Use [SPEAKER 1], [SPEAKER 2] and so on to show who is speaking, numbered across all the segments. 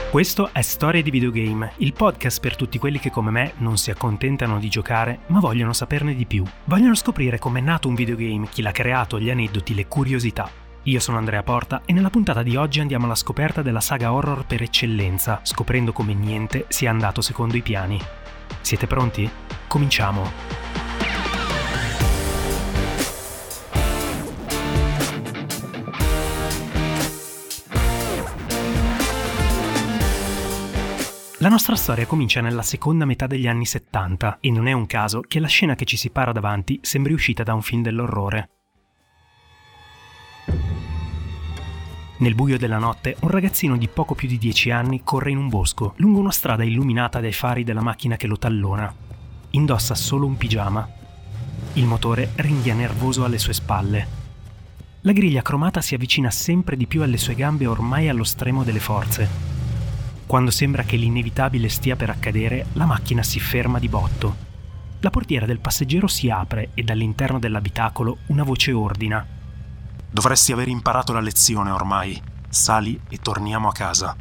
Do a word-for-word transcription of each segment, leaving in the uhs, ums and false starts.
[SPEAKER 1] Questo è Storie di Videogame, il podcast per tutti quelli che come me non si accontentano di giocare, ma vogliono saperne di più. Vogliono scoprire com'è nato un videogame, chi l'ha creato, gli aneddoti, le curiosità. Io sono Andrea Porta e nella puntata di oggi andiamo alla scoperta della saga horror per eccellenza, scoprendo come niente sia andato secondo i piani. Siete pronti? Cominciamo! La nostra storia comincia nella seconda metà degli anni settanta e non è un caso che la scena che ci si para davanti sembri uscita da un film dell'orrore. Nel buio della notte, un ragazzino di poco più di dieci anni corre in un bosco, lungo una strada illuminata dai fari della macchina che lo tallona. Indossa solo un pigiama. Il motore ringhia nervoso alle sue spalle. La griglia cromata si avvicina sempre di più alle sue gambe ormai allo stremo delle forze. Quando sembra che l'inevitabile stia per accadere, la macchina si ferma di botto. La portiera del passeggero si apre e dall'interno dell'abitacolo una voce ordina:
[SPEAKER 2] Dovresti aver imparato la lezione ormai. Sali e torniamo a casa.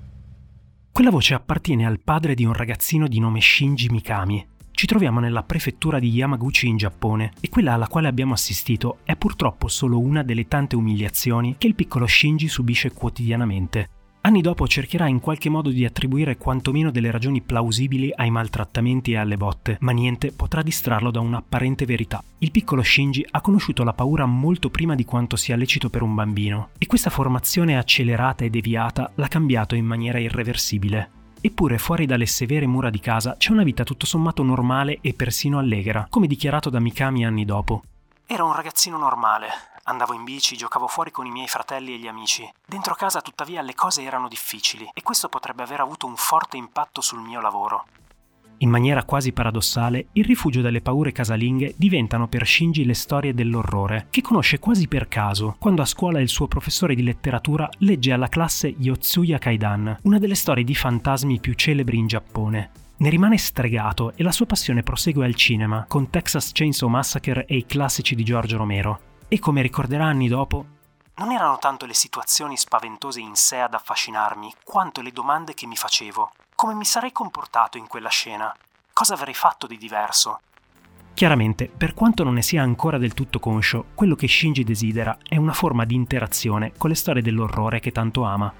[SPEAKER 1] Quella voce appartiene al padre di un ragazzino di nome Shinji Mikami. Ci troviamo nella prefettura di Yamaguchi in Giappone e quella alla quale abbiamo assistito è purtroppo solo una delle tante umiliazioni che il piccolo Shinji subisce quotidianamente. Anni dopo cercherà in qualche modo di attribuire quantomeno delle ragioni plausibili ai maltrattamenti e alle botte, ma niente potrà distrarlo da un'apparente verità. Il piccolo Shinji ha conosciuto la paura molto prima di quanto sia lecito per un bambino, e questa formazione accelerata e deviata l'ha cambiato in maniera irreversibile. Eppure fuori dalle severe mura di casa c'è una vita tutto sommato normale e persino allegra, come dichiarato da Mikami anni dopo.
[SPEAKER 3] Era un ragazzino normale. Andavo in bici, giocavo fuori con i miei fratelli e gli amici. Dentro casa, tuttavia, le cose erano difficili e questo potrebbe aver avuto un forte impatto sul mio lavoro.
[SPEAKER 1] In maniera quasi paradossale, il rifugio dalle paure casalinghe diventano per Shinji le storie dell'orrore, che conosce quasi per caso, quando a scuola il suo professore di letteratura legge alla classe Yotsuya Kaidan, una delle storie di fantasmi più celebri in Giappone. Ne rimane stregato e la sua passione prosegue al cinema, con Texas Chainsaw Massacre e i classici di George Romero. E come ricorderà anni dopo,
[SPEAKER 3] non erano tanto le situazioni spaventose in sé ad affascinarmi, quanto le domande che mi facevo. Come mi sarei comportato in quella scena? Cosa avrei fatto di diverso?
[SPEAKER 1] Chiaramente, per quanto non ne sia ancora del tutto conscio, quello che Shinji desidera è una forma di interazione con le storie dell'orrore che tanto ama.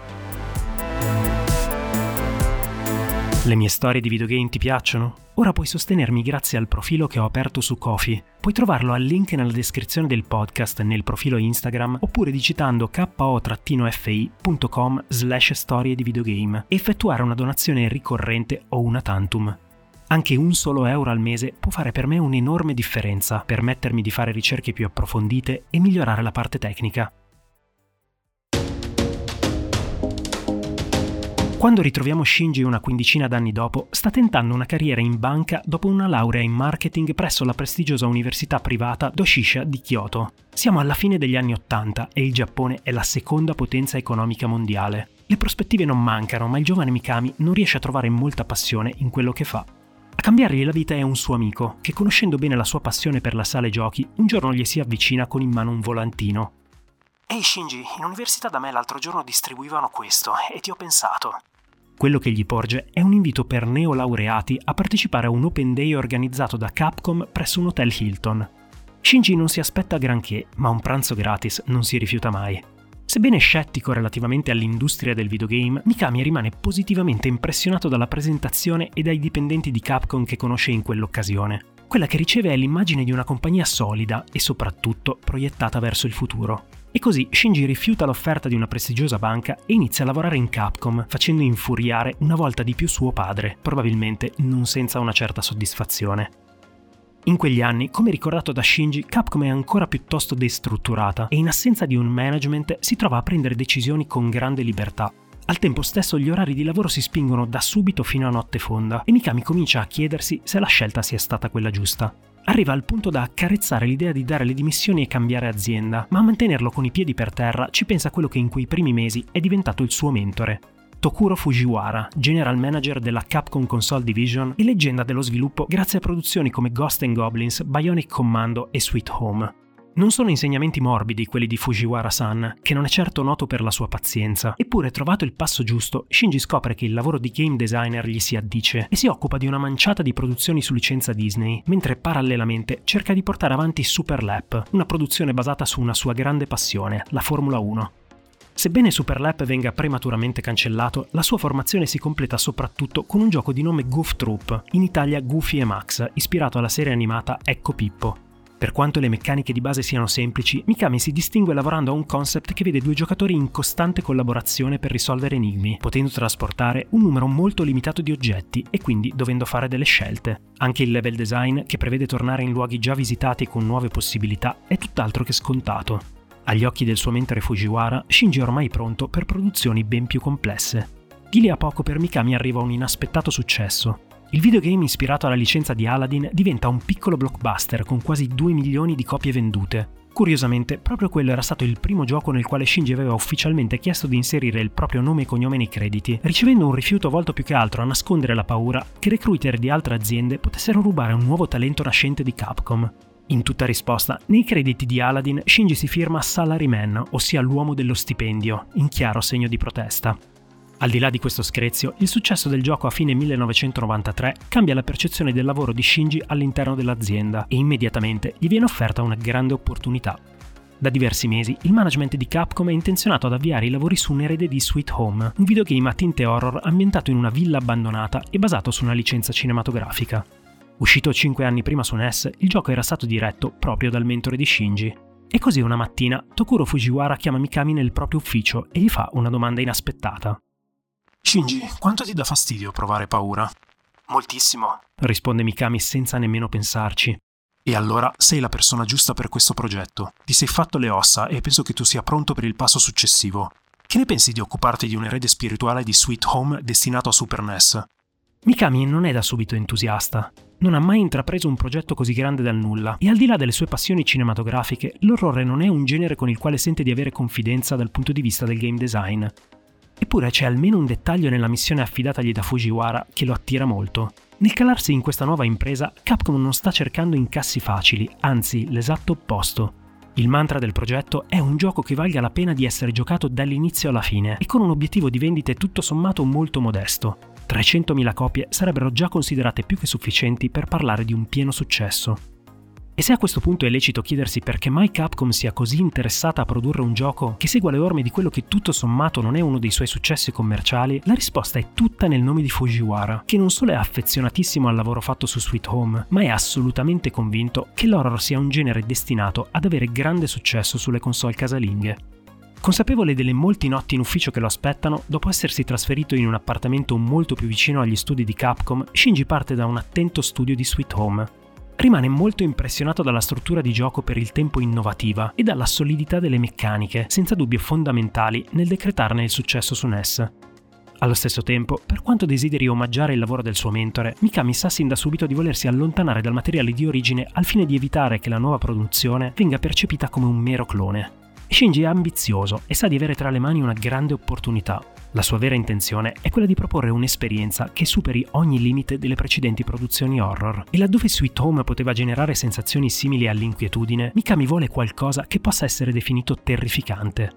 [SPEAKER 1] Le mie storie di videogame ti piacciono? Ora puoi sostenermi grazie al profilo che ho aperto su Ko-fi. Puoi trovarlo al link nella descrizione del podcast nel profilo Instagram oppure digitando ko-fi punto com slash storie di videogame e effettuare una donazione ricorrente o una tantum. Anche un solo euro al mese può fare per me un'enorme differenza, permettermi di fare ricerche più approfondite e migliorare la parte tecnica. Quando ritroviamo Shinji una quindicina d'anni dopo, sta tentando una carriera in banca dopo una laurea in marketing presso la prestigiosa università privata Doshisha di Kyoto. Siamo alla fine degli anni Ottanta e il Giappone è la seconda potenza economica mondiale. Le prospettive non mancano, ma il giovane Mikami non riesce a trovare molta passione in quello che fa. A cambiargli la vita è un suo amico, che conoscendo bene la sua passione per la sala giochi, un giorno gli si avvicina con in mano un volantino.
[SPEAKER 3] Ehi Shinji, in università da me l'altro giorno distribuivano questo e ti ho pensato.
[SPEAKER 1] Quello che gli porge è un invito per neolaureati a partecipare a un open day organizzato da Capcom presso un hotel Hilton. Shinji non si aspetta granché, ma un pranzo gratis non si rifiuta mai. Sebbene scettico relativamente all'industria del videogame, Mikami rimane positivamente impressionato dalla presentazione e dai dipendenti di Capcom che conosce in quell'occasione. Quella che riceve è l'immagine di una compagnia solida e soprattutto proiettata verso il futuro. E così Shinji rifiuta l'offerta di una prestigiosa banca e inizia a lavorare in Capcom, facendo infuriare una volta di più suo padre, probabilmente non senza una certa soddisfazione. In quegli anni, come ricordato da Shinji, Capcom è ancora piuttosto destrutturata e in assenza di un management si trova a prendere decisioni con grande libertà. Al tempo stesso gli orari di lavoro si spingono da subito fino a notte fonda e Mikami comincia a chiedersi se la scelta sia stata quella giusta. Arriva al punto da accarezzare l'idea di dare le dimissioni e cambiare azienda, ma a mantenerlo con i piedi per terra ci pensa quello che in quei primi mesi è diventato il suo mentore. Tokuro Fujiwara, general manager della Capcom Console Division e leggenda dello sviluppo grazie a produzioni come Ghost and Goblins, Bionic Commando e Sweet Home. Non sono insegnamenti morbidi quelli di Fujiwara-san, che non è certo noto per la sua pazienza. Eppure, trovato il passo giusto, Shinji scopre che il lavoro di game designer gli si addice e si occupa di una manciata di produzioni su licenza Disney, mentre parallelamente cerca di portare avanti Super Lap, una produzione basata su una sua grande passione, la Formula uno. Sebbene Super Lap venga prematuramente cancellato, la sua formazione si completa soprattutto con un gioco di nome Goof Troop, in Italia Goofy e Max, ispirato alla serie animata Ecco Pippo. Per quanto le meccaniche di base siano semplici, Mikami si distingue lavorando a un concept che vede due giocatori in costante collaborazione per risolvere enigmi, potendo trasportare un numero molto limitato di oggetti e quindi dovendo fare delle scelte. Anche il level design, che prevede tornare in luoghi già visitati con nuove possibilità, è tutt'altro che scontato. Agli occhi del suo mentore Fujiwara, Shinji è ormai pronto per produzioni ben più complesse. Di lì a poco per Mikami arriva un inaspettato successo. Il videogame ispirato alla licenza di Aladdin diventa un piccolo blockbuster con quasi due milioni di copie vendute. Curiosamente, proprio quello era stato il primo gioco nel quale Shinji aveva ufficialmente chiesto di inserire il proprio nome e cognome nei crediti, ricevendo un rifiuto volto più che altro a nascondere la paura che recruiter di altre aziende potessero rubare un nuovo talento nascente di Capcom. In tutta risposta, nei crediti di Aladdin Shinji si firma Salaryman, ossia l'uomo dello stipendio, in chiaro segno di protesta. Al di là di questo screzio, il successo del gioco a fine millenovecentonovantatré cambia la percezione del lavoro di Shinji all'interno dell'azienda e immediatamente gli viene offerta una grande opportunità. Da diversi mesi, il management di Capcom è intenzionato ad avviare i lavori su un erede di Sweet Home, un videogame a tinte horror ambientato in una villa abbandonata e basato su una licenza cinematografica. Uscito cinque anni prima su N E S, il gioco era stato diretto proprio dal mentore di Shinji. E così una mattina, Tokuro Fujiwara chiama Mikami nel proprio ufficio e gli fa una domanda inaspettata.
[SPEAKER 2] Shinji, quanto ti dà fastidio provare paura?
[SPEAKER 3] Moltissimo,
[SPEAKER 1] risponde Mikami senza nemmeno pensarci.
[SPEAKER 2] E allora sei la persona giusta per questo progetto. Ti sei fatto le ossa e penso che tu sia pronto per il passo successivo. Che ne pensi di occuparti di un erede spirituale di Sweet Home destinato a Super N E S?
[SPEAKER 1] Mikami non è da subito entusiasta. Non ha mai intrapreso un progetto così grande dal nulla e al di là delle sue passioni cinematografiche, l'orrore non è un genere con il quale sente di avere confidenza dal punto di vista del game design. Eppure c'è almeno un dettaglio nella missione affidatagli da Fujiwara che lo attira molto. Nel calarsi in questa nuova impresa, Capcom non sta cercando incassi facili, anzi l'esatto opposto. Il mantra del progetto è un gioco che valga la pena di essere giocato dall'inizio alla fine e con un obiettivo di vendite tutto sommato molto modesto. trecentomila copie sarebbero già considerate più che sufficienti per parlare di un pieno successo. E se a questo punto è lecito chiedersi perché mai Capcom sia così interessata a produrre un gioco che segua le orme di quello che tutto sommato non è uno dei suoi successi commerciali, la risposta è tutta nel nome di Fujiwara, che non solo è affezionatissimo al lavoro fatto su Sweet Home, ma è assolutamente convinto che l'horror sia un genere destinato ad avere grande successo sulle console casalinghe. Consapevole delle molti notti in ufficio che lo aspettano, dopo essersi trasferito in un appartamento molto più vicino agli studi di Capcom, Shinji parte da un attento studio di Sweet Home. Rimane molto impressionato dalla struttura di gioco per il tempo innovativa e dalla solidità delle meccaniche, senza dubbio fondamentali nel decretarne il successo su N E S. Allo stesso tempo, per quanto desideri omaggiare il lavoro del suo mentore, Mikami sa sin da subito di volersi allontanare dal materiale di origine al fine di evitare che la nuova produzione venga percepita come un mero clone. Shinji è ambizioso e sa di avere tra le mani una grande opportunità. La sua vera intenzione è quella di proporre un'esperienza che superi ogni limite delle precedenti produzioni horror. E laddove Sweet Home poteva generare sensazioni simili all'inquietudine, Mikami vuole qualcosa che possa essere definito terrificante.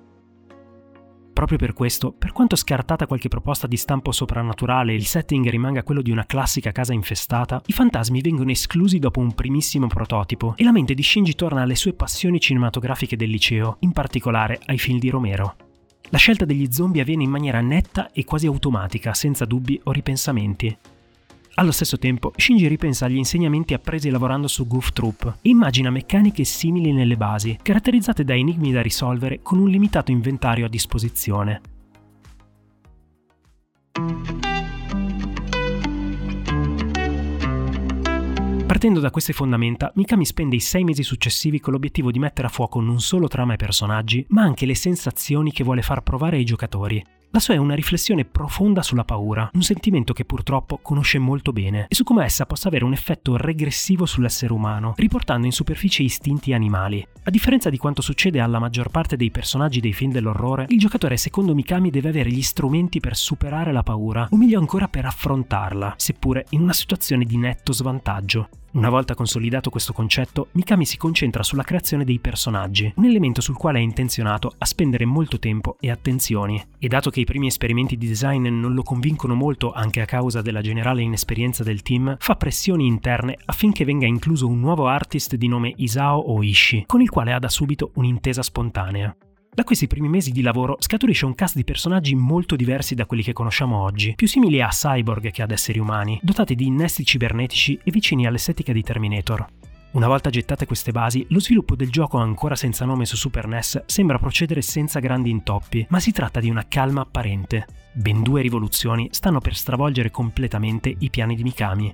[SPEAKER 1] Proprio per questo, per quanto scartata qualche proposta di stampo soprannaturale e il setting rimanga quello di una classica casa infestata, i fantasmi vengono esclusi dopo un primissimo prototipo e la mente di Shinji torna alle sue passioni cinematografiche del liceo, in particolare ai film di Romero. La scelta degli zombie avviene in maniera netta e quasi automatica, senza dubbi o ripensamenti. Allo stesso tempo, Shinji ripensa agli insegnamenti appresi lavorando su Goof Troop e immagina meccaniche simili nelle basi, caratterizzate da enigmi da risolvere con un limitato inventario a disposizione. Partendo da queste fondamenta, Mikami spende i sei mesi successivi con l'obiettivo di mettere a fuoco non solo trama e personaggi, ma anche le sensazioni che vuole far provare ai giocatori. La sua è una riflessione profonda sulla paura, un sentimento che purtroppo conosce molto bene, e su come essa possa avere un effetto regressivo sull'essere umano, riportando in superficie istinti animali. A differenza di quanto succede alla maggior parte dei personaggi dei film dell'orrore, il giocatore secondo Mikami deve avere gli strumenti per superare la paura, o meglio ancora per affrontarla, seppure in una situazione di netto svantaggio. Una volta consolidato questo concetto, Mikami si concentra sulla creazione dei personaggi, un elemento sul quale è intenzionato a spendere molto tempo e attenzioni. E dato che i primi esperimenti di design non lo convincono molto anche a causa della generale inesperienza del team, fa pressioni interne affinché venga incluso un nuovo artist di nome Isao Oishi, con il quale ha da subito un'intesa spontanea. Da questi primi mesi di lavoro scaturisce un cast di personaggi molto diversi da quelli che conosciamo oggi, più simili a cyborg che ad esseri umani, dotati di innesti cibernetici e vicini all'estetica di Terminator. Una volta gettate queste basi, lo sviluppo del gioco ancora senza nome su Super N E S sembra procedere senza grandi intoppi, ma si tratta di una calma apparente. Ben due rivoluzioni stanno per stravolgere completamente i piani di Mikami.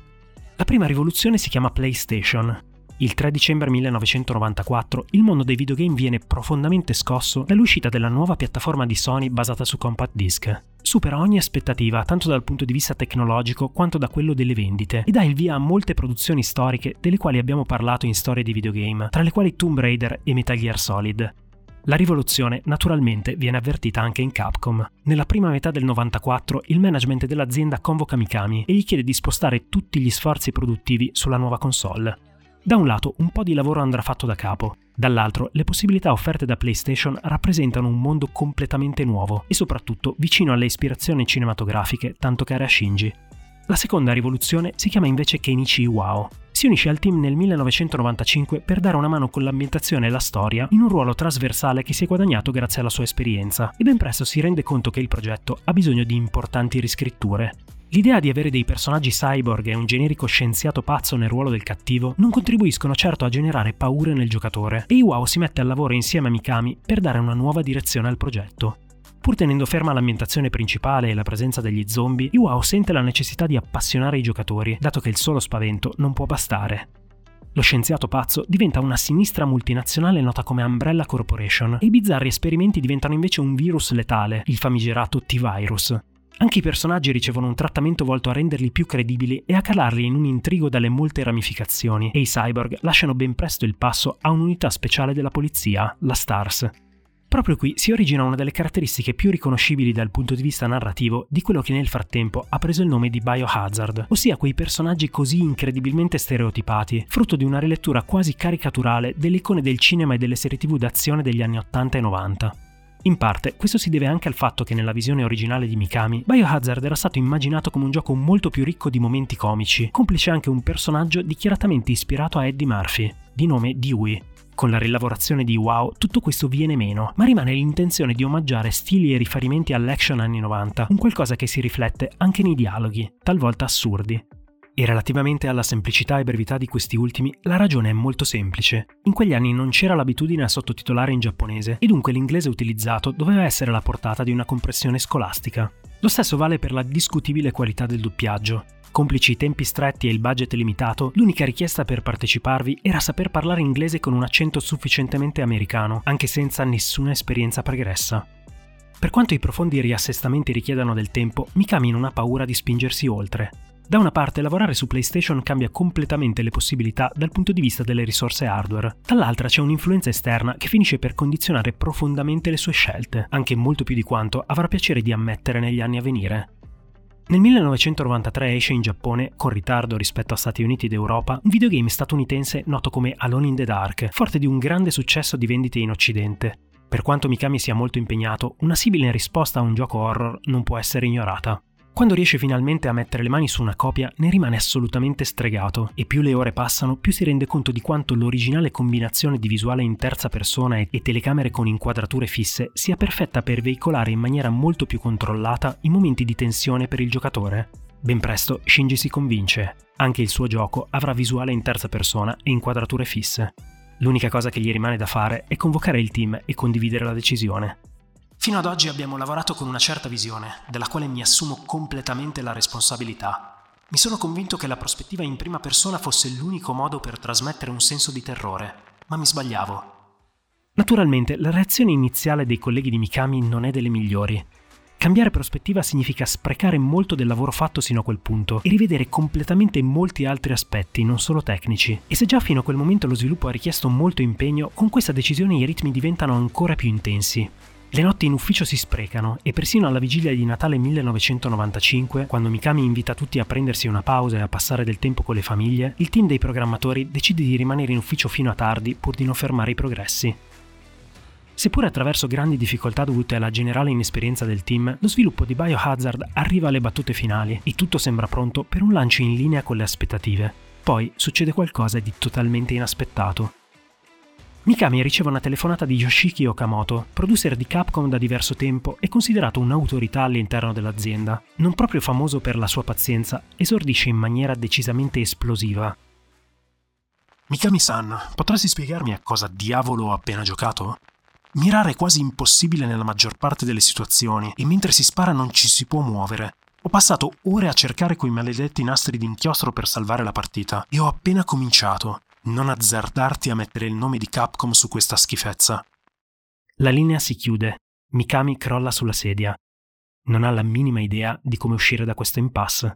[SPEAKER 1] La prima rivoluzione si chiama PlayStation. Il tre dicembre millenovecentonovantaquattro il mondo dei videogame viene profondamente scosso dall'uscita della nuova piattaforma di Sony basata su compact disc. Supera ogni aspettativa, tanto dal punto di vista tecnologico quanto da quello delle vendite, e dà il via a molte produzioni storiche delle quali abbiamo parlato in Storia di videogame, tra le quali Tomb Raider e Metal Gear Solid. La rivoluzione, naturalmente, viene avvertita anche in Capcom. Nella prima metà del novantaquattro il management dell'azienda convoca Mikami e gli chiede di spostare tutti gli sforzi produttivi sulla nuova console. Da un lato un po' di lavoro andrà fatto da capo, dall'altro le possibilità offerte da PlayStation rappresentano un mondo completamente nuovo e soprattutto vicino alle ispirazioni cinematografiche tanto care a Shinji. La seconda rivoluzione si chiama invece Kenichi Iwao. Si unisce al team nel millenovecentonovantacinque per dare una mano con l'ambientazione e la storia in un ruolo trasversale che si è guadagnato grazie alla sua esperienza e ben presto si rende conto che il progetto ha bisogno di importanti riscritture. L'idea di avere dei personaggi cyborg e un generico scienziato pazzo nel ruolo del cattivo non contribuiscono certo a generare paure nel giocatore e Iwao si mette al lavoro insieme a Mikami per dare una nuova direzione al progetto. Pur tenendo ferma l'ambientazione principale e la presenza degli zombie, Iwao sente la necessità di appassionare i giocatori, dato che il solo spavento non può bastare. Lo scienziato pazzo diventa una sinistra multinazionale nota come Umbrella Corporation e i bizzarri esperimenti diventano invece un virus letale, il famigerato T-Virus. Anche i personaggi ricevono un trattamento volto a renderli più credibili e a calarli in un intrigo dalle molte ramificazioni, e i cyborg lasciano ben presto il passo a un'unità speciale della polizia, la STARS. Proprio qui si origina una delle caratteristiche più riconoscibili dal punto di vista narrativo di quello che nel frattempo ha preso il nome di Biohazard, ossia quei personaggi così incredibilmente stereotipati, frutto di una rilettura quasi caricaturale delle icone del cinema e delle serie tivù d'azione degli anni ottanta e novanta. In parte, questo si deve anche al fatto che nella visione originale di Mikami, Biohazard era stato immaginato come un gioco molto più ricco di momenti comici, complice anche un personaggio dichiaratamente ispirato a Eddie Murphy, di nome Dewey. Con la rilavorazione di Iwao tutto questo viene meno, ma rimane l'intenzione di omaggiare stili e riferimenti all'action anni novanta, un qualcosa che si riflette anche nei dialoghi, talvolta assurdi. E relativamente alla semplicità e brevità di questi ultimi, la ragione è molto semplice. In quegli anni non c'era l'abitudine a sottotitolare in giapponese e dunque l'inglese utilizzato doveva essere alla portata di una compressione scolastica. Lo stesso vale per la discutibile qualità del doppiaggio. Complici i tempi stretti e il budget limitato, l'unica richiesta per parteciparvi era saper parlare inglese con un accento sufficientemente americano, anche senza nessuna esperienza pregressa. Per quanto i profondi riassestamenti richiedano del tempo, Mikami non ha paura di spingersi oltre. Da una parte lavorare su PlayStation cambia completamente le possibilità dal punto di vista delle risorse hardware, dall'altra c'è un'influenza esterna che finisce per condizionare profondamente le sue scelte, anche molto più di quanto avrà piacere di ammettere negli anni a venire. Nel millenovecentonovantatré esce in Giappone, con ritardo rispetto a Stati Uniti ed Europa, un videogame statunitense noto come Alone in the Dark, forte di un grande successo di vendite in Occidente. Per quanto Mikami sia molto impegnato, una simile risposta a un gioco horror non può essere ignorata. Quando riesce finalmente a mettere le mani su una copia, ne rimane assolutamente stregato, e più le ore passano, più si rende conto di quanto l'originale combinazione di visuale in terza persona e telecamere con inquadrature fisse sia perfetta per veicolare in maniera molto più controllata i momenti di tensione per il giocatore. Ben presto Shinji si convince. Anche il suo gioco avrà visuale in terza persona e inquadrature fisse. L'unica cosa che gli rimane da fare è convocare il team e condividere la decisione.
[SPEAKER 3] Fino ad oggi abbiamo lavorato con una certa visione, della quale mi assumo completamente la responsabilità. Mi sono convinto che la prospettiva in prima persona fosse l'unico modo per trasmettere un senso di terrore, ma mi sbagliavo.
[SPEAKER 1] Naturalmente, la reazione iniziale dei colleghi di Mikami non è delle migliori. Cambiare prospettiva significa sprecare molto del lavoro fatto sino a quel punto e rivedere completamente molti altri aspetti, non solo tecnici. E se già fino a quel momento lo sviluppo ha richiesto molto impegno, con questa decisione i ritmi diventano ancora più intensi. Le notti in ufficio si sprecano e persino alla vigilia di Natale millenovecentonovantacinque, quando Mikami invita tutti a prendersi una pausa e a passare del tempo con le famiglie, il team dei programmatori decide di rimanere in ufficio fino a tardi pur di non fermare i progressi. Seppure attraverso grandi difficoltà dovute alla generale inesperienza del team, lo sviluppo di Biohazard arriva alle battute finali e tutto sembra pronto per un lancio in linea con le aspettative. Poi succede qualcosa di totalmente inaspettato. Mikami riceve una telefonata di Yoshiki Okamoto, producer di Capcom da diverso tempo e considerato un'autorità all'interno dell'azienda. Non proprio famoso per la sua pazienza, esordisce in maniera decisamente esplosiva.
[SPEAKER 2] Mikami-san, potresti spiegarmi a cosa diavolo ho appena giocato? Mirare è quasi impossibile nella maggior parte delle situazioni e mentre si spara non ci si può muovere. Ho passato ore a cercare quei maledetti nastri d'inchiostro per salvare la partita e ho appena cominciato. Non azzardarti a mettere il nome di Capcom su questa schifezza.
[SPEAKER 1] La linea si chiude. Mikami crolla sulla sedia. Non ha la minima idea di come uscire da questo impasse.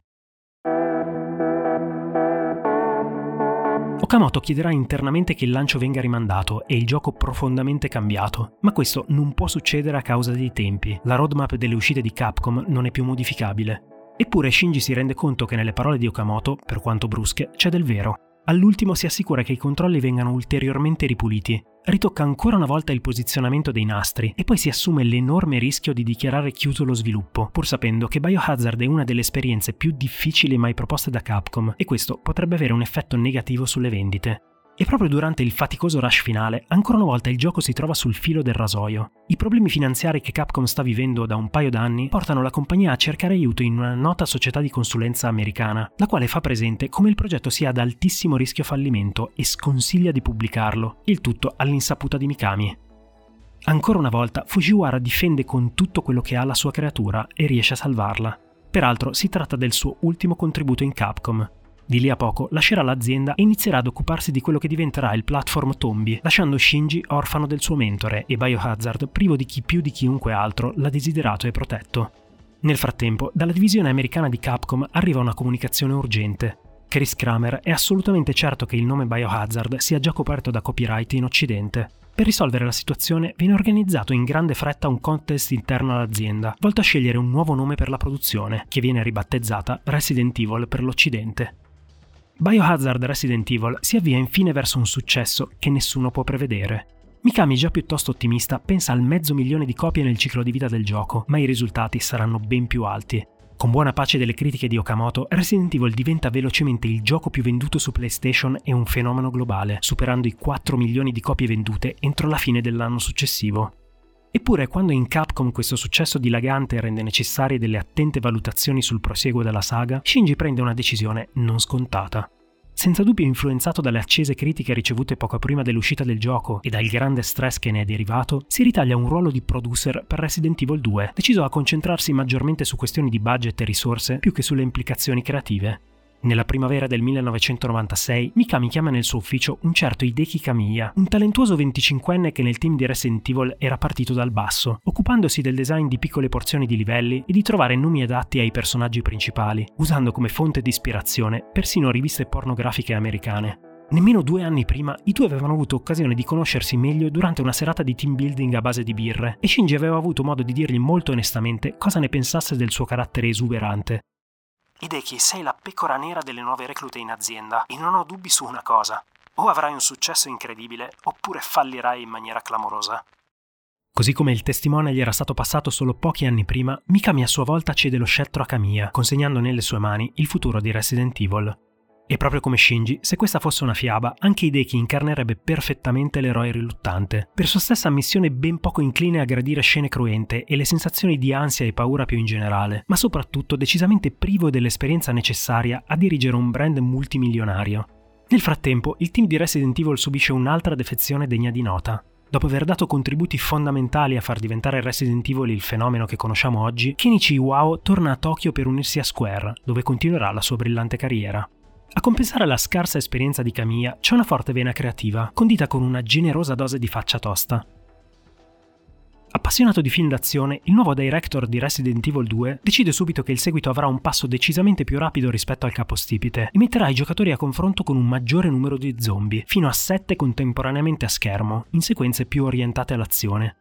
[SPEAKER 1] Okamoto chiederà internamente che il lancio venga rimandato e il gioco profondamente cambiato, ma questo non può succedere a causa dei tempi. La roadmap delle uscite di Capcom non è più modificabile. Eppure Shinji si rende conto che nelle parole di Okamoto, per quanto brusche, c'è del vero. All'ultimo si assicura che i controlli vengano ulteriormente ripuliti, ritocca ancora una volta il posizionamento dei nastri e poi si assume l'enorme rischio di dichiarare chiuso lo sviluppo, pur sapendo che Biohazard è una delle esperienze più difficili mai proposte da Capcom e questo potrebbe avere un effetto negativo sulle vendite. E proprio durante il faticoso rush finale, ancora una volta il gioco si trova sul filo del rasoio. I problemi finanziari che Capcom sta vivendo da un paio d'anni portano la compagnia a cercare aiuto in una nota società di consulenza americana, la quale fa presente come il progetto sia ad altissimo rischio fallimento e sconsiglia di pubblicarlo, il tutto all'insaputa di Mikami. Ancora una volta Fujiwara difende con tutto quello che ha la sua creatura e riesce a salvarla. Peraltro si tratta del suo ultimo contributo in Capcom. Di lì a poco lascerà l'azienda e inizierà ad occuparsi di quello che diventerà il platform Tombi, lasciando Shinji orfano del suo mentore e Biohazard privo di chi più di chiunque altro l'ha desiderato e protetto. Nel frattempo, dalla divisione americana di Capcom arriva una comunicazione urgente. Chris Kramer è assolutamente certo che il nome Biohazard sia già coperto da copyright in Occidente. Per risolvere la situazione viene organizzato in grande fretta un contest interno all'azienda, volto a scegliere un nuovo nome per la produzione, che viene ribattezzata Resident Evil per l'Occidente. Biohazard Resident Evil si avvia infine verso un successo che nessuno può prevedere. Mikami, già piuttosto ottimista, pensa al mezzo milione di copie nel ciclo di vita del gioco, ma i risultati saranno ben più alti. Con buona pace delle critiche di Okamoto, Resident Evil diventa velocemente il gioco più venduto su PlayStation e un fenomeno globale, superando i quattro milioni di copie vendute entro la fine dell'anno successivo. Eppure, quando in Capcom questo successo dilagante rende necessarie delle attente valutazioni sul prosieguo della saga, Shinji prende una decisione non scontata. Senza dubbio influenzato dalle accese critiche ricevute poco prima dell'uscita del gioco e dal grande stress che ne è derivato, si ritaglia un ruolo di producer per Resident Evil due, deciso a concentrarsi maggiormente su questioni di budget e risorse più che sulle implicazioni creative. Nella primavera del millenovecentonovantasei, Mikami chiama nel suo ufficio un certo Hideki Kamiya, un talentuoso venticinquenne che nel team di Resident Evil era partito dal basso, occupandosi del design di piccole porzioni di livelli e di trovare nomi adatti ai personaggi principali, usando come fonte di ispirazione persino riviste pornografiche americane. Nemmeno due anni prima, i due avevano avuto occasione di conoscersi meglio durante una serata di team building a base di birre, e Shinji aveva avuto modo di dirgli molto onestamente cosa ne pensasse del suo carattere esuberante.
[SPEAKER 3] Hideki, sei la pecora nera delle nuove reclute in azienda e non ho dubbi su una cosa. O avrai un successo incredibile, oppure fallirai in maniera clamorosa.
[SPEAKER 1] Così come il testimone gli era stato passato solo pochi anni prima, Mikami a sua volta cede lo scettro a Kamiya, consegnando nelle sue mani il futuro di Resident Evil. E proprio come Shinji, se questa fosse una fiaba, anche Hideki incarnerebbe perfettamente l'eroe riluttante, per sua stessa ammissione ben poco incline a gradire scene cruente e le sensazioni di ansia e paura più in generale, ma soprattutto decisamente privo dell'esperienza necessaria a dirigere un brand multimilionario. Nel frattempo, il team di Resident Evil subisce un'altra defezione degna di nota. Dopo aver dato contributi fondamentali a far diventare Resident Evil il fenomeno che conosciamo oggi, Kenichi Iwao torna a Tokyo per unirsi a Square, dove continuerà la sua brillante carriera. A compensare la scarsa esperienza di Kamiya c'è una forte vena creativa, condita con una generosa dose di faccia tosta. Appassionato di film d'azione, il nuovo director di Resident Evil due decide subito che il seguito avrà un passo decisamente più rapido rispetto al capostipite e metterà i giocatori a confronto con un maggiore numero di zombie, fino a sette contemporaneamente a schermo, in sequenze più orientate all'azione.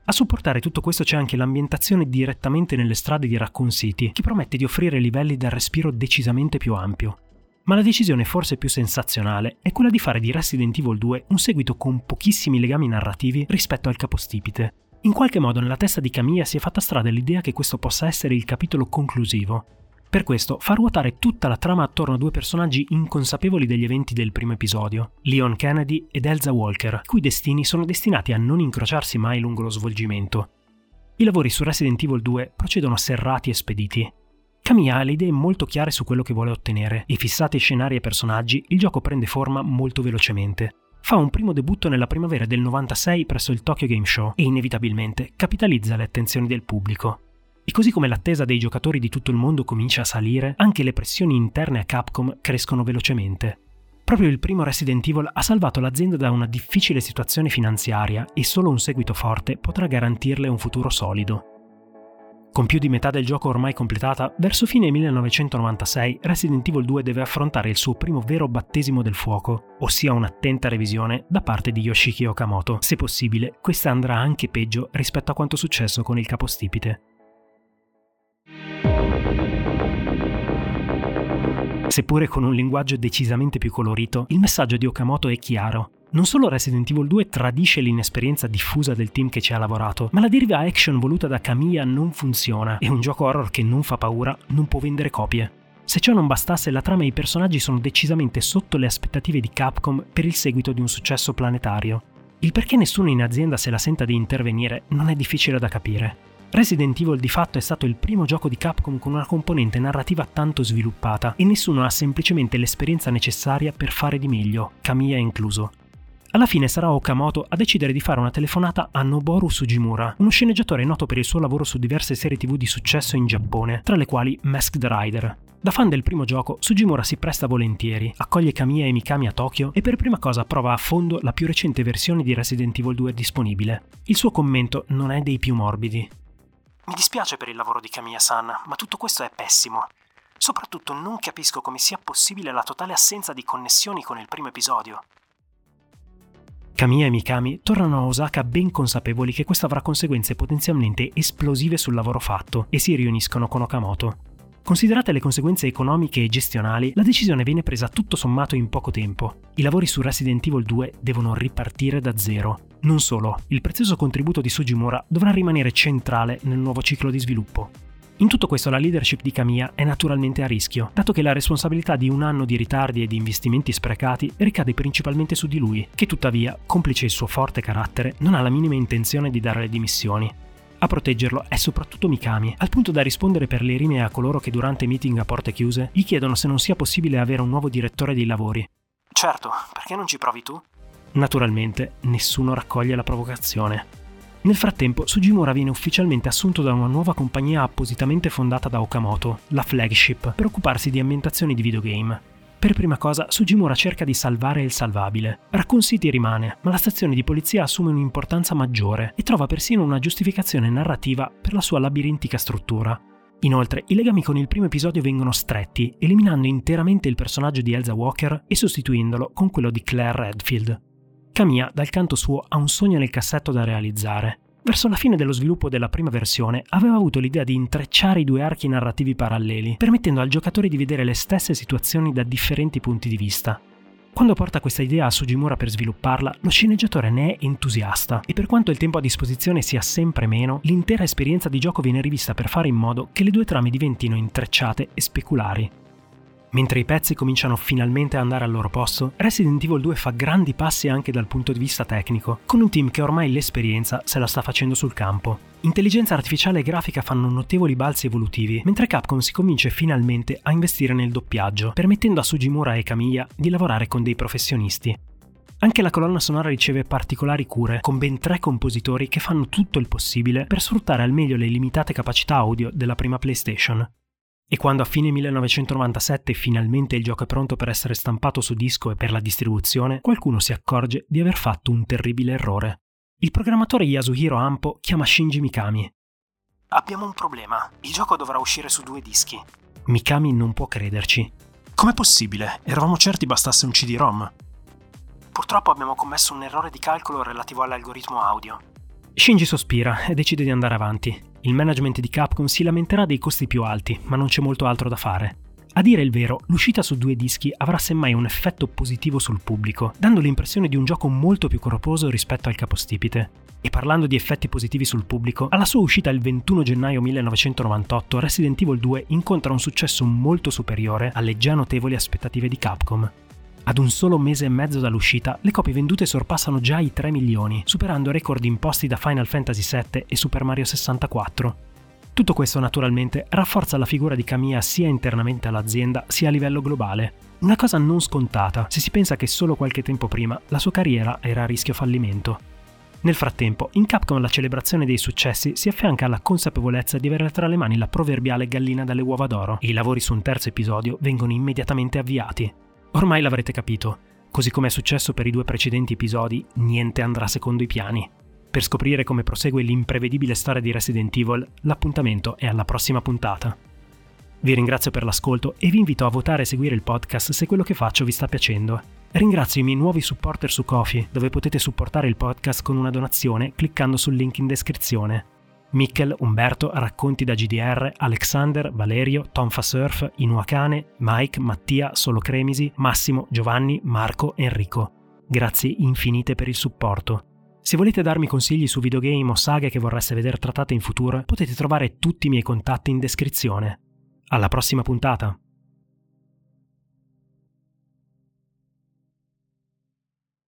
[SPEAKER 1] A supportare tutto questo c'è anche l'ambientazione direttamente nelle strade di Raccoon City, che promette di offrire livelli dal respiro decisamente più ampio. Ma la decisione forse più sensazionale è quella di fare di Resident Evil due un seguito con pochissimi legami narrativi rispetto al capostipite. In qualche modo nella testa di Kamiya si è fatta strada l'idea che questo possa essere il capitolo conclusivo. Per questo fa ruotare tutta la trama attorno a due personaggi inconsapevoli degli eventi del primo episodio, Leon Kennedy ed Elsa Walker, i cui destini sono destinati a non incrociarsi mai lungo lo svolgimento. I lavori su Resident Evil due procedono serrati e spediti. Kamiya ha le idee molto chiare su quello che vuole ottenere e fissati scenari e personaggi, il gioco prende forma molto velocemente. Fa un primo debutto nella primavera del novantasei presso il Tokyo Game Show e inevitabilmente capitalizza le attenzioni del pubblico. E così come l'attesa dei giocatori di tutto il mondo comincia a salire, anche le pressioni interne a Capcom crescono velocemente. Proprio il primo Resident Evil ha salvato l'azienda da una difficile situazione finanziaria e solo un seguito forte potrà garantirle un futuro solido. Con più di metà del gioco ormai completata, verso fine millenovecentonovantasei Resident Evil due deve affrontare il suo primo vero battesimo del fuoco, ossia un'attenta revisione da parte di Yoshiki Okamoto. Se possibile, questa andrà anche peggio rispetto a quanto successo con il capostipite. Seppure con un linguaggio decisamente più colorito, il messaggio di Okamoto è chiaro. Non solo Resident Evil due tradisce l'inesperienza diffusa del team che ci ha lavorato, ma la deriva action voluta da Kamiya non funziona e un gioco horror che non fa paura non può vendere copie. Se ciò non bastasse, la trama e i personaggi sono decisamente sotto le aspettative di Capcom per il seguito di un successo planetario. Il perché nessuno in azienda se la senta di intervenire non è difficile da capire. Resident Evil di fatto è stato il primo gioco di Capcom con una componente narrativa tanto sviluppata e nessuno ha semplicemente l'esperienza necessaria per fare di meglio, Kamiya incluso. Alla fine sarà Okamoto a decidere di fare una telefonata a Noboru Sugimura, uno sceneggiatore noto per il suo lavoro su diverse serie tivù di successo in Giappone, tra le quali Masked Rider. Da fan del primo gioco, Sugimura si presta volentieri, accoglie Kamiya e Mikami a Tokyo e per prima cosa prova a fondo la più recente versione di Resident Evil due disponibile. Il suo commento non è dei più morbidi.
[SPEAKER 3] Mi dispiace per il lavoro di Kamiya-san, ma tutto questo è pessimo. Soprattutto non capisco come sia possibile la totale assenza di connessioni con il primo episodio.
[SPEAKER 1] Kamiya e Mikami tornano a Osaka ben consapevoli che questo avrà conseguenze potenzialmente esplosive sul lavoro fatto e si riuniscono con Okamoto. Considerate le conseguenze economiche e gestionali, la decisione viene presa tutto sommato in poco tempo. I lavori su Resident Evil due devono ripartire da zero. Non solo, il prezioso contributo di Sugimura dovrà rimanere centrale nel nuovo ciclo di sviluppo. In tutto questo la leadership di Kamiya è naturalmente a rischio, dato che la responsabilità di un anno di ritardi e di investimenti sprecati ricade principalmente su di lui, che tuttavia, complice il suo forte carattere, non ha la minima intenzione di dare le dimissioni. A proteggerlo è soprattutto Mikami, al punto da rispondere per le rime a coloro che durante meeting a porte chiuse gli chiedono se non sia possibile avere un nuovo direttore dei lavori.
[SPEAKER 3] Certo, perché non ci provi tu?
[SPEAKER 1] Naturalmente, nessuno raccoglie la provocazione. Nel frattempo, Sugimura viene ufficialmente assunto da una nuova compagnia appositamente fondata da Okamoto, la Flagship, per occuparsi di ambientazioni di videogame. Per prima cosa, Sugimura cerca di salvare il salvabile. Raccoon City rimane, ma la stazione di polizia assume un'importanza maggiore e trova persino una giustificazione narrativa per la sua labirintica struttura. Inoltre, i legami con il primo episodio vengono stretti, eliminando interamente il personaggio di Elsa Walker e sostituendolo con quello di Claire Redfield. Kamiya, dal canto suo, ha un sogno nel cassetto da realizzare. Verso la fine dello sviluppo della prima versione aveva avuto l'idea di intrecciare i due archi narrativi paralleli, permettendo al giocatore di vedere le stesse situazioni da differenti punti di vista. Quando porta questa idea a Sugimura per svilupparla, lo sceneggiatore ne è entusiasta e per quanto il tempo a disposizione sia sempre meno, l'intera esperienza di gioco viene rivista per fare in modo che le due trame diventino intrecciate e speculari. Mentre i pezzi cominciano finalmente a andare al loro posto, Resident Evil due fa grandi passi anche dal punto di vista tecnico, con un team che ormai l'esperienza se la sta facendo sul campo. Intelligenza artificiale e grafica fanno notevoli balzi evolutivi, mentre Capcom si convince finalmente a investire nel doppiaggio, permettendo a Sugimura e Kamiya di lavorare con dei professionisti. Anche la colonna sonora riceve particolari cure, con ben tre compositori che fanno tutto il possibile per sfruttare al meglio le limitate capacità audio della prima PlayStation. E quando a fine millenovecentonovantasette finalmente il gioco è pronto per essere stampato su disco e per la distribuzione, qualcuno si accorge di aver fatto un terribile errore. Il programmatore Yasuhiro Ampo chiama Shinji Mikami.
[SPEAKER 3] Abbiamo un problema. Il gioco dovrà uscire su due dischi.
[SPEAKER 1] Mikami non può crederci.
[SPEAKER 2] Com'è possibile? Eravamo certi bastasse un C D ROM.
[SPEAKER 3] Purtroppo abbiamo commesso un errore di calcolo relativo all'algoritmo audio.
[SPEAKER 1] Shinji sospira e decide di andare avanti. Il management di Capcom si lamenterà dei costi più alti, ma non c'è molto altro da fare. A dire il vero, l'uscita su due dischi avrà semmai un effetto positivo sul pubblico, dando l'impressione di un gioco molto più corposo rispetto al capostipite. E parlando di effetti positivi sul pubblico, alla sua uscita il ventuno gennaio millenovecentonovantotto Resident Evil due incontra un successo molto superiore alle già notevoli aspettative di Capcom. Ad un solo mese e mezzo dall'uscita, le copie vendute sorpassano già i tre milioni, superando record imposti da Final Fantasy sette e Super Mario sessantaquattro. Tutto questo naturalmente rafforza la figura di Kamiya sia internamente all'azienda sia a livello globale. Una cosa non scontata se si pensa che solo qualche tempo prima la sua carriera era a rischio fallimento. Nel frattempo, in Capcom la celebrazione dei successi si affianca alla consapevolezza di avere tra le mani la proverbiale gallina dalle uova d'oro e i lavori su un terzo episodio vengono immediatamente avviati. Ormai l'avrete capito, così come è successo per i due precedenti episodi, niente andrà secondo i piani. Per scoprire come prosegue l'imprevedibile storia di Resident Evil, l'appuntamento è alla prossima puntata. Vi ringrazio per l'ascolto e vi invito a votare e seguire il podcast se quello che faccio vi sta piacendo. Ringrazio i miei nuovi supporter su Ko-fi, dove potete supportare il podcast con una donazione cliccando sul link in descrizione. Mikkel, Umberto, Racconti da G D R, Alexander, Valerio, Tonfa Surf, Inuakane, Mike, Mattia, Solo Cremisi, Massimo, Giovanni, Marco, Enrico. Grazie infinite per il supporto. Se volete darmi consigli su videogame o saghe che vorreste vedere trattate in futuro, potete trovare tutti i miei contatti in descrizione. Alla prossima puntata!